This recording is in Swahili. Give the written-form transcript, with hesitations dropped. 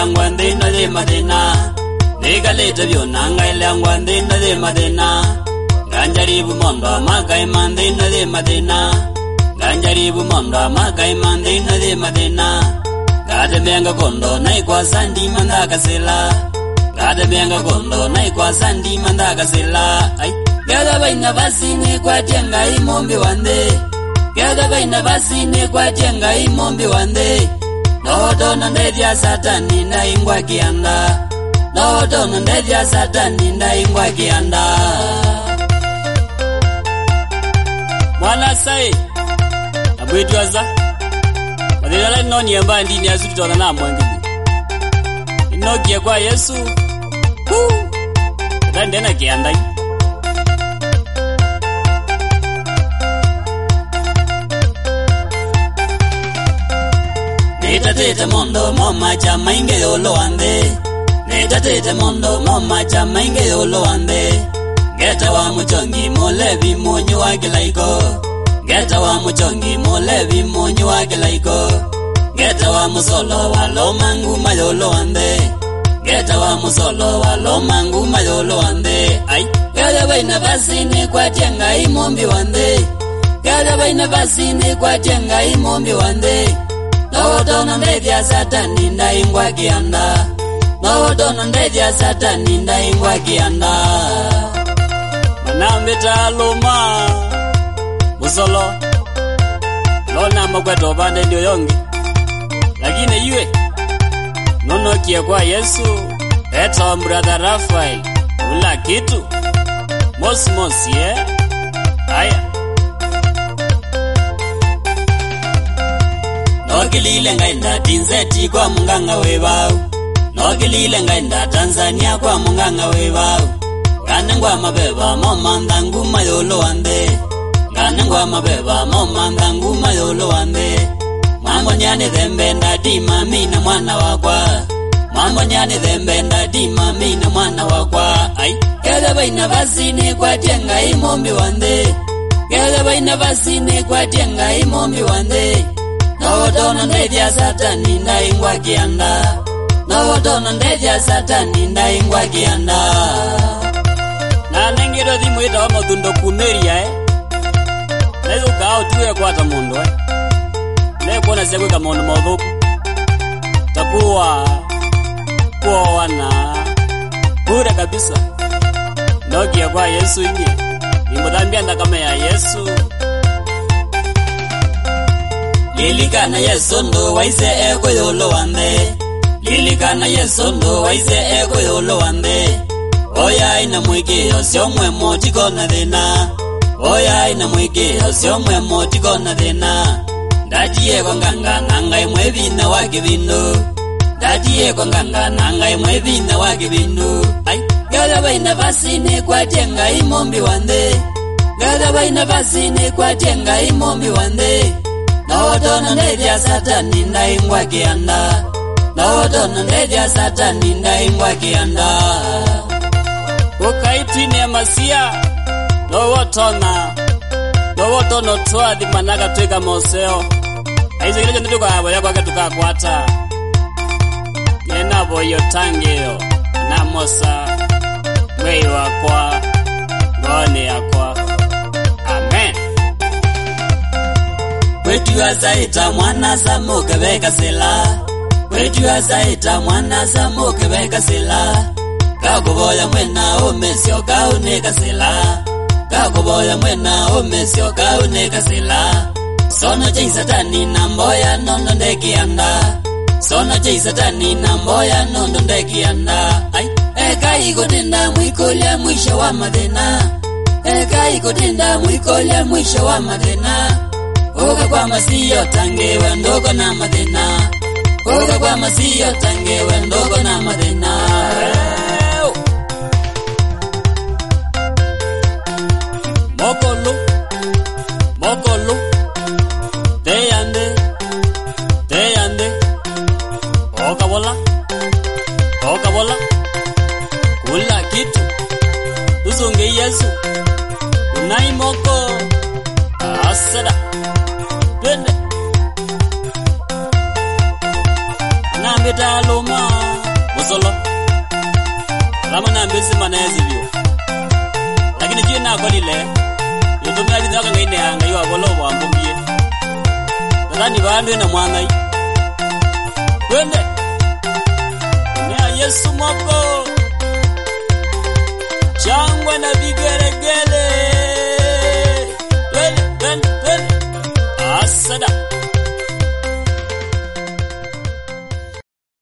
lengwa ndina de madena Nigaleta biona ngai lengwa ndina de madena Ganjaribu mondo magai mandina de madena Ganjaribu mondo magai mandina de madena Gade benga kondo nai kwa sandi mandaka sela Gade benga kondo nai kwa sandi mandaka sela Gada baina basine kwa jenga imombi wande Gada baina basine kwa jenga imombi wande No na ndedia satani na ingwa kianda No na ndedia satani na ingwa kianda Mwana sai Abwetu aza Wadilala noni yamba ndini ya suti toka na mwangini Inokia kwa Yesu Ndena kiandai Netatete mondo moma chama inge yolo ande Netatete mondo moma chama inge yolo ande Geta wa muchongi molevi monyu wa kilaiko Geta wa muchongi molevi monyu wa kilaiko Geta wa musolo wa lomangu mayolo ande Geta wa musolo wa lomangu mayolo ande Gada baina basini kwa jenga imombi wande Gada baina basini kwa jenga imombi wande No na ndedia satani na ingwa kianda No na ndedia satani na ingwa kianda Manambita luma Musolo Lona magweto bande ndio yongi Lakini yue Nono kia kwa Yesu Eto brother Rafael Ula kitu Mos ye Aya Nogilile ngainda Tinzeti kwa munganga webau Nogilile ngainda Tanzania kwa munganga webau Ganengwa mabeba momandangu mayolo wande Ganengwa mabeba momandangu mayolo wande Mambo nyane dhembe ndadi mami na mwana wakwa Mambo nyane dhembe ndadi mami na mwana wakwa Gada baina basine kwa jenga imombi wande Gada baina basine kwa jenga imombi wande No na ndedia satani na ingwa kianda No na ndedia satani na ingwa kianda Na nengiro dhimu ita wa mathundo kuneria Nezu kao tuwe kwa ta mundu Nekona siya kweka maundu maudhuku Takuwa Kuwa wana Kure kabisa Nokia kwa Yesu inye Nimudambia ndakame ya Yesu Lilikana Yesu ndo waise eko yolo wande Lilikana Yesu ndo waise eko yolo wande Oya ina mwiki osio mwemo tiko na dhina Oya ina mwiki osio mwemo tiko na dhina Ndatiye kwa nganga nangai mwevina waki vino Ndatiye kwa nganga nangai mwevina waki vino Gada baina basine kwa jenga imombi wande Gada baina basine kwa jenga imombi wande No na ndedia satani na ingwa kianda No na ndedia satani na ingwa kianda Ukaitini ya masia No wotona tuwa di manaka tuika mauseo Aizo kilejo nituko habo ya kwa ketuka kwata Yena boyo tangeo Na mosa Mwei wakwa Gone yakwa Amen Wetu ya zaita mwana samuke beka sila Wetu ya zaita mwana samuke beka sila Kakuboya mwena umesio kauneka sila Kakuboya mwena umesio kauneka sila Sono jai satani na mboya nondo ndekianda Sono jai satani na mboya nondo ndekianda Eka ikotinda mwikolia mwisho wa madena Eka ikotinda mwikolia mwisho wa madena Oga kwa masiyo tangewe ndogo na madena Oga kwa masiyo tangewe ndogo na madena Mokolo Deyande Oka bola Kula kitu Uzunge Yesu Unai moko Asada Twende Nambita loma solo lama na mbezi manezi vyo lakini juu na kwa lile yutumia vitu waka ngaine anga yu abolo wa mbumbie nadhani baadwe na mwanai twende Yesu moko changwa na